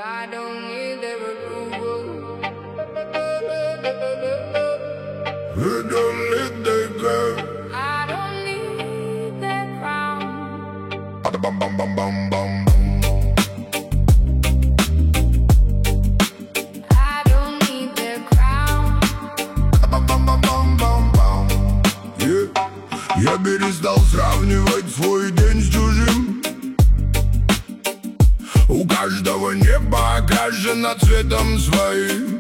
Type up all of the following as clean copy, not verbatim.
I don't need their approval. I don't need their girl. I don't need their crown. Bada bam bam bam bam bam. I don't need their crown. Bam бам бам бам бам бам. Я перестал сравнивать свой день с чужим. У каждого небо окрашено цветом своим.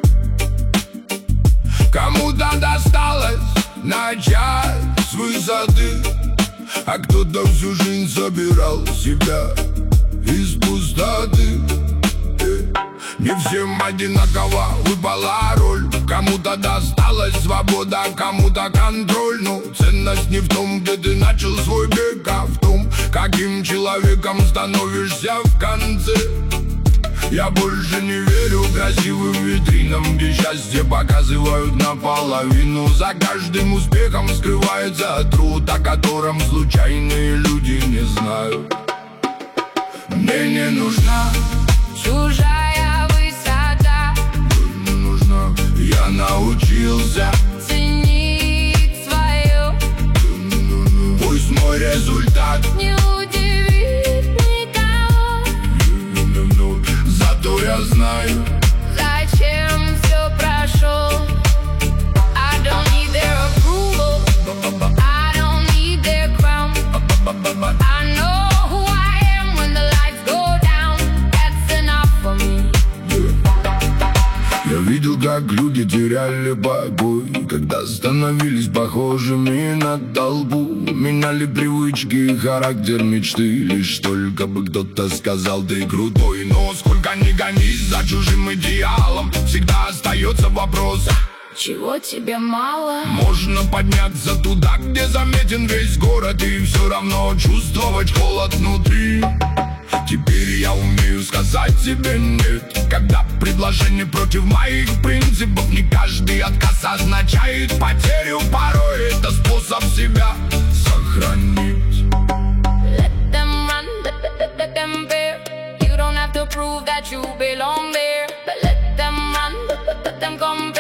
Кому-то досталось начать с высоты, а кто-то всю жизнь собирал себя из пустоты. Не всем одинаково выпала роль. Кому-то досталась свобода, кому-то контроль. Но ценность не в том, где ты начал свой бег, а в том, каким человеком становишься в конце. Я больше не верю красивым витринам, где счастье показывают наполовину. За каждым успехом скрывается труд, о котором случайные люди не знают. Мне не нужна Чужая высота. не нужна. Я научился Ценить свое. Пусть мой результат Не удивит никого. зато я знаю, Зачем все прошел. I don't need their approval. I don't need their crown. I know who I am when the lights go down. That's enough for me. я видел, как люди теряли покой, когда становились похожими на толпу. Меняли привычки и характер мечты, лишь только бы кто-то сказал: ты крутой. Но сколько ни гонись за чужим идеалом, всегда остается вопрос: Чего тебе мало? можно подняться туда, где заметен весь город, и все равно чувствовать холод внутри. Теперь я умею сказать себе нет, когда предложение против моих принципов. Не каждый отказ означает потерю, порой это способ себя сохранить. Let them run, let them bear. You don't have to prove that you belong there. But let them run, let them come